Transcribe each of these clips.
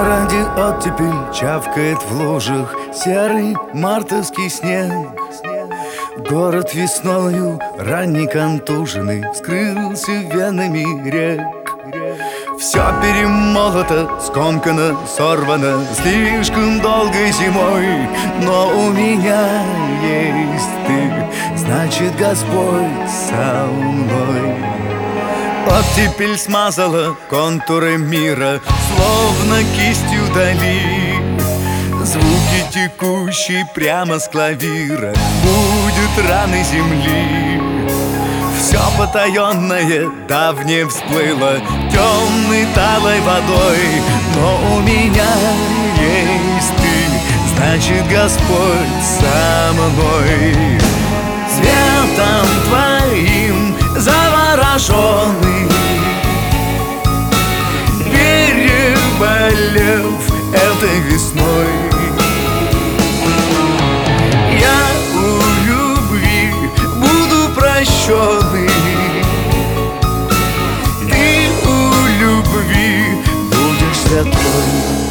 городе оттепель чавкает в лужах серый мартовский снег. Город весною ранний контуженный скрылся венами рек. Все перемолото, скомкано, сорвано слишком долгой зимой. Но у меня есть ты, значит, Господь со мной. Оттепель смазала контуры мира, словно кистью дали. Звуки, текущие прямо с клавира, будет раны земли. Все потаенное, давнее всплыло темной талой водой. Но у меня есть ты, значит, Господь со мной. Светом твоим завороженный, переболев этой весной, я у любви буду прощенный. Ты у любви будешь святой.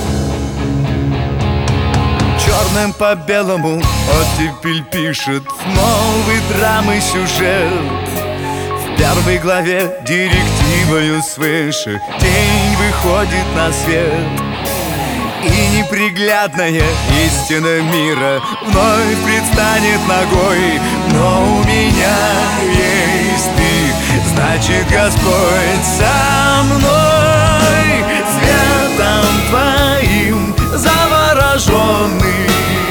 Черным по белому оттепель пишет новый драмы сюжет. В первой главе директивою свыше день выходит на свет. И неприглядная истина мира вновь предстанет ногой. Но у меня есть ты, значит, Господь со мной. Светом твоим завороженный,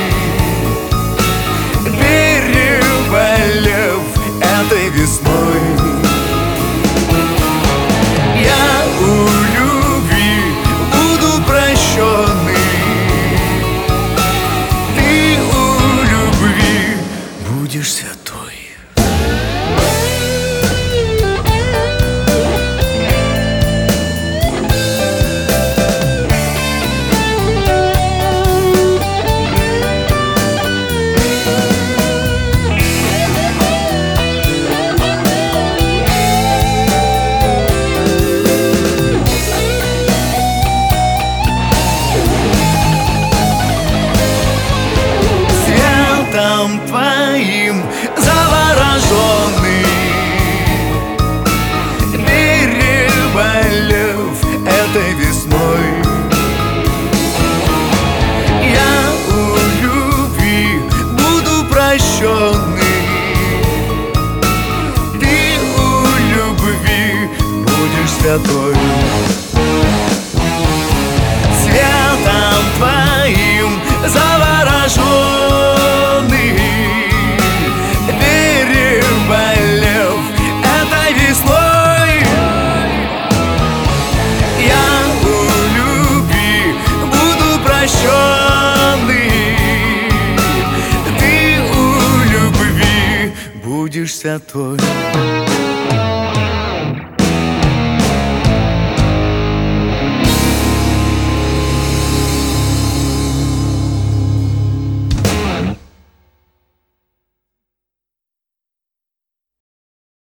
переболев этой весной, я у любви буду прощенный. Ты у любви будешь святой. Твоим завороженный, переболев этой весной, я у любви буду прощенный. Ты у любви будешь святой. Светом твоим завороженный, переболев этой весной, я у любви буду прощенный. Ты у любви будешь святой.